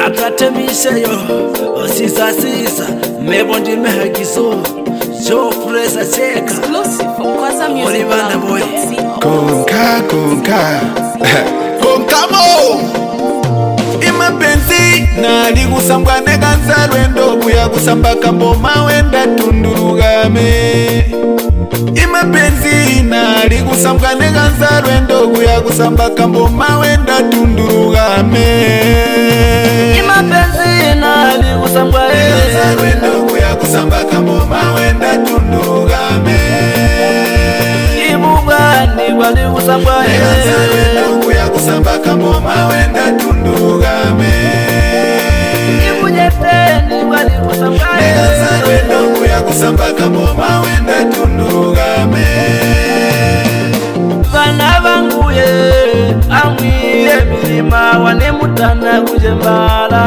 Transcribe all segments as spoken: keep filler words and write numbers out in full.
Atatemisha yo Sisa sisa Mebo ndi mehagizo Joe Fraser cheka Olivanda boy Konka konka Konkamo Imapenzi nali kusambwa neganza lwendo kuya kusamba kamboma wenda tundurugame. Imapenzi nali kusambwa neganza lwendo kuya kusamba kamboma wenda tundurugame. Imapenzi nali kusambwa neganza lwendo kuya kusamba kamboma wenda tundurugame. Ibugani wali kusambwa neganza lwendo kuya kusamba kamboma wenda tundurugame. Ibujepeni wali kusambwa neganza lwendo kuya kusamba kamboma wenda tundurugame. Vana vanguye amwiye milima wanemutana kujembala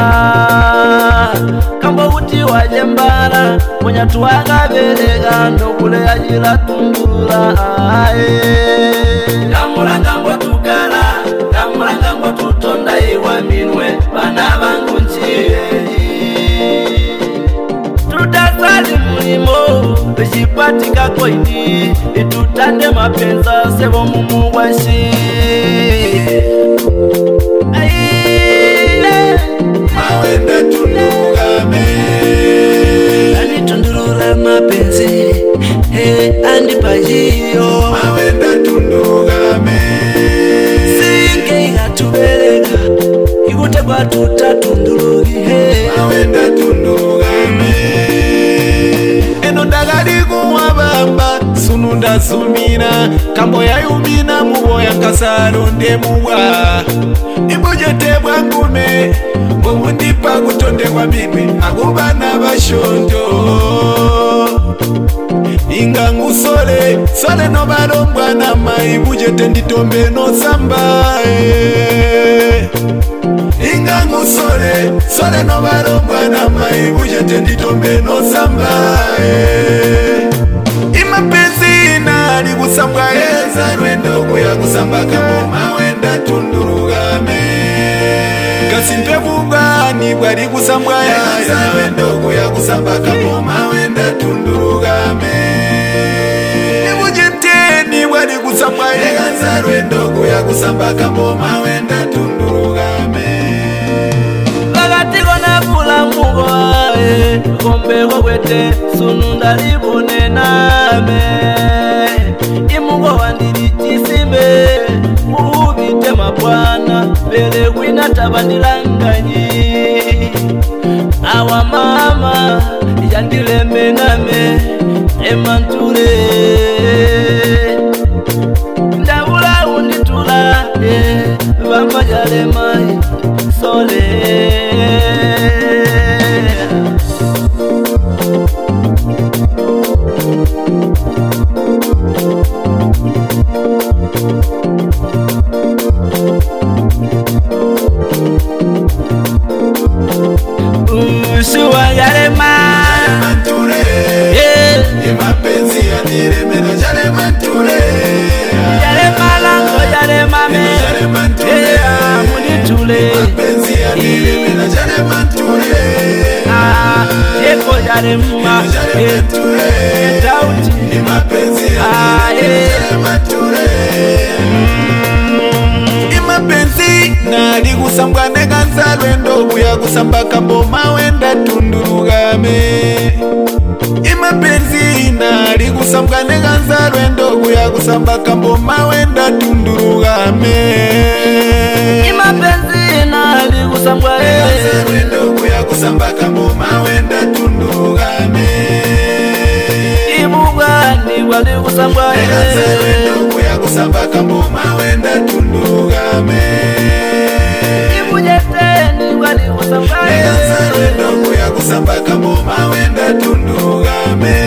kambo uti wajembala mwenye tuwaga belega ndokule ajila tundurula Kamulanga mbo tukala kamulanga mbo tutonda iwa minwe vana vangu nchie tutasali mulimo Bishipatika koini itutande mapenza sebo mumu washi Mawenda tundurugame. Ani tundurura mapenzi He andi pajiyo Mawenda tundurugame. Singe igatubereka Igute kwa tutatundurugi He Mawenda tundurugame. Eno ndagari kuwabamba sununda sumina kambo ya yumina muboya kasaro ndemuwa ibujete bwangume mbundipa kutonde kwa mimi akubana bashondo ingangu sole sole no barombwa na mai bujete nditombe no samba ingangu sole sole no barombwa na mai bujete nditombe no samba imapenzi nali kusambwa eza lwendo kuya kusamba kamboma wenda tundurugame. Kasimpe vugani bwali kusambwa eza lwendo kuya kusamba kamboma wenda tundurugame. Ibujiteni bwali kusambwa eza lwendo kuya kusamba kamboma wenda tundurugame. Lagatiko na kula mugo ae Kombe kwete sununda libone name Imugo wandiri chisimbe Ubite mabwana Bele wina tabandilanganyi Awa mama Yandile mename Emanture Ndabula unditula Vamba jale mai Sole Usuwa yarema Manture imapenzi yaniremera jale manture Yarema lango yarema me Munitule imapenzi yaniremera jale manture Eko yarema Dauti imapenzi yaniremera jale manture Imapenzi nali kusambwa neganza lwendo kuya kusamba kamboma wenda tundurugame. Imapenzi nali kusambwa neganza lwendo kuya kusamba kamboma wenda tundurugame. Imapenzi nali kusambwa neganza lwendo kuya kusamba kamboma wenda tundurugame. Imugani wali kusambwa neganza lwendo kuya kusamba kamboma wenda tundurugame. Ibujeteni wali kusambwa neganza lwendo kuya kusamba kamboma wenda tundurugame.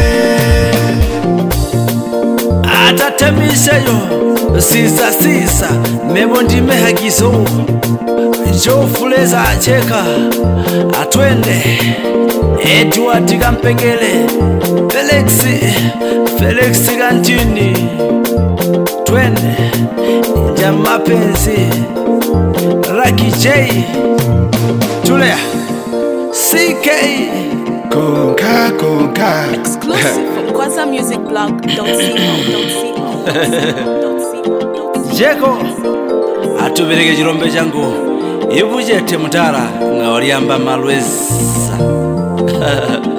Atatemisha yo Sisa sisa Mebo ndi mehagizo Joe Fraser cheka Atwende Edward Kampengele Felix Felix Kantini Twende Jamapenzi Lucky J Julia C K Konka konka Exclusive from Kwaza Music Blog. Don't see how, don't see how, don't see how, don't see how, don't see how. Jeko atubereke chirombe changu ibu chete mutara nga waliamba malweza